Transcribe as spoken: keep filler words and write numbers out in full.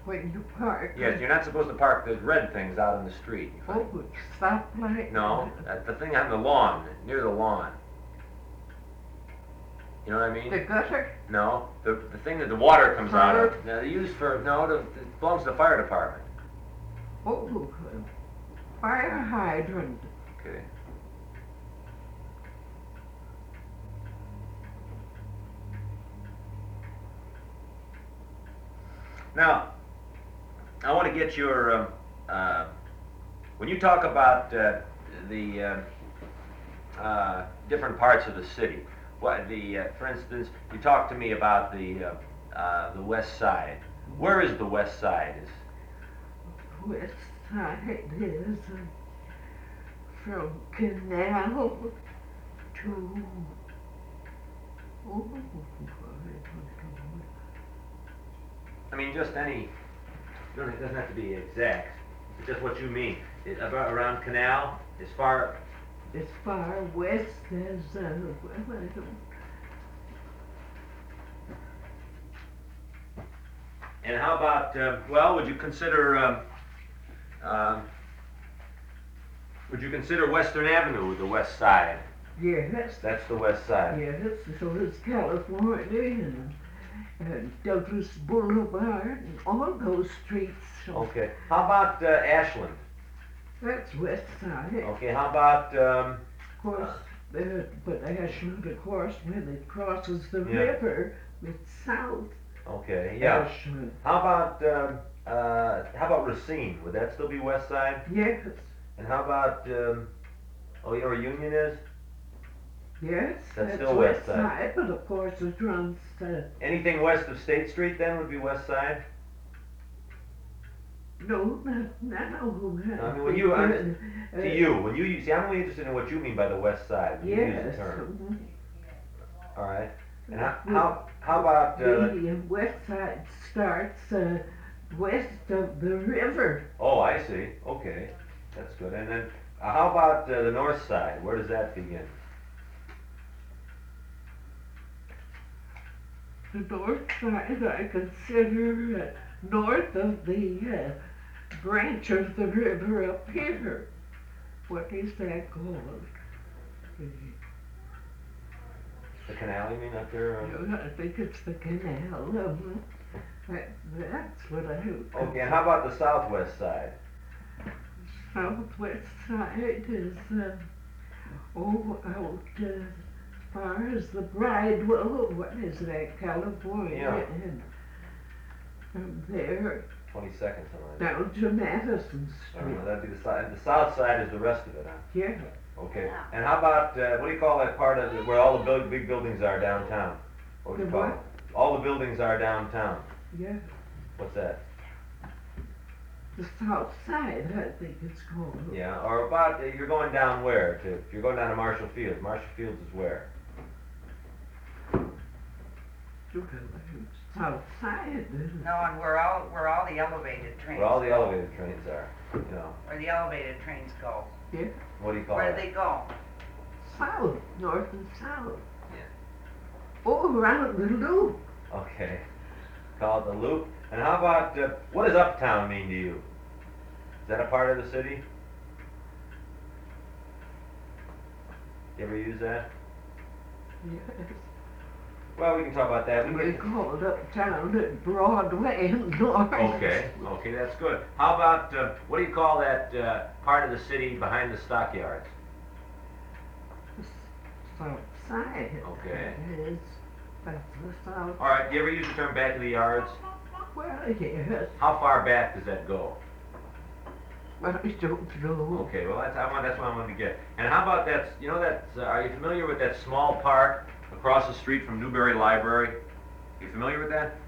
when you park. Yes, you're not supposed to park those red things out in the street. You find- Oh, stoplight. No, that's the thing on the lawn, near the lawn. You know what I mean? The gutter. No, the, the thing that the water comes out Fire? of. Now, they use for, no, the, it belongs to the fire department. Oh, fire hydrant. Okay. Now, I want to get your, um, uh, when you talk about uh, the uh, uh, different parts of the city, what the, uh, for instance, you talked to me about the uh, uh, the west side. Where is the west side? Is West side is uh, from Canal to. Oh, I mean, just any. You don't, it doesn't have to be exact. It's just what you mean. It, about around Canal, as far. as far west as, uh, well, I don't. And how about? Uh, well, would you consider? Um, um, would you consider Western Avenue the west side? Yes, That's the west side. yes, so is California and, and Douglas Boulevard and all those streets. So Okay. How about uh, Ashland? that's west side. Okay. How about? Um, Of course, uh, but Ashland, of course, when it crosses the Yeah. river, it's south okay. Yeah. Ashland. How about? Um, uh, how about Racine? Would that still be west side? Yes, And how about? Um, oh, or Union is? yes, That's that's still west west side. side, but of course it runs to, Anything west of State Street then would be west side? no, not now. I mean, when you- I'm- uh, To you, when you use, see, I'm only interested in what you mean by the west side. When you use Yes. the term. mhm. All right. And how how, how about? Uh, The uh, west side starts uh, west of the river. oh, I see. Okay, that's good. And then uh, how about uh, the north side? Where does that begin? The north side I consider uh, north of the uh, branch of the river up here. What is that called? The canal, you mean, up there? Or? I think it's the canal. Um, that, that's what I would Okay, and how about the southwest side? Southwest side is, uh, oh, out uh, as far as the Bridewell, what is that, California? Yeah. And from there twenty-second, something like that. down to Madison Uh, Street. that'd be the side. The south side is the rest of it, huh? Yeah, Okay. And how about, uh, what do you call that part of it where all the big, big buildings are downtown? What do you The call what? it? All the buildings are downtown. yeah. What's that? The south side, I think it's called. Yeah, or about, uh, you're going down where? To, if you're going down to Marshall Fields, Marshall Fields is where? South side. No, and where all, where all the elevated trains. Where all the go. elevated trains are, you know. Where the elevated trains go. Yeah, What do you call Where it? do they go? south, north and south. Yeah. Oh, around the loop. Okay. Call it the loop. And how about, uh, what does uptown mean to you? Is that a part of the city? You ever use that? Yes. Well, we can talk about that. We We can, called uptown at Broadway and North. okay, okay, that's good. How about, uh, what do you call that uh, part of the city behind the stockyards? South side. Okay. Is, that's the south. All right, do you ever use the term back of the yards? Well, yes, How far back does that go? but I don't know. Okay, well, that's, I want, that's what I wanted to get. And how about that, you know that, uh, are you familiar with that small park across the street from Newberry Library? You familiar with that?